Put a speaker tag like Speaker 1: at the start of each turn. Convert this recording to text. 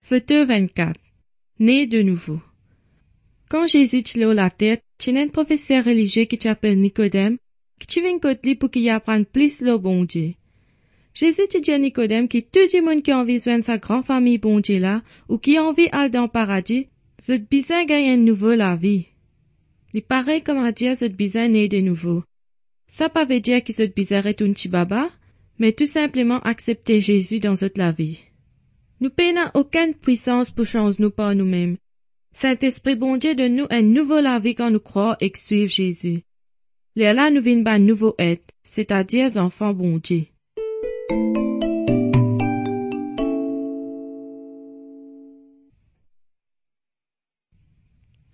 Speaker 1: Photo 24. Né de nouveau. Quand Jésus tchilo la tête, t'y a un professeur religieux qui t'appelle Nicodème, qui t'y vient côté pour qu'il apprenne plus le bon Dieu. Jésus te dit à Nicodème que tout le monde qui a envie de joindre sa grande famille bon Dieu là, ou qui a envie d'aller dans le paradis, c'est besoin de gagner une nouvelle la vie. Il paraît comme à dire c'est besoin né de nouveau. Ça pas veut dire que c'est besoin de un petit baba, mais tout simplement accepter Jésus dans toute la vie. Nous n'avons aucune puissance pour changer nous par nous-mêmes. Saint-Esprit bon Dieu donne nous un nouveau la vie quand nous croyons et suivons Jésus. Là nous venons un nouveau être, c'est-à-dire enfants bon Dieu.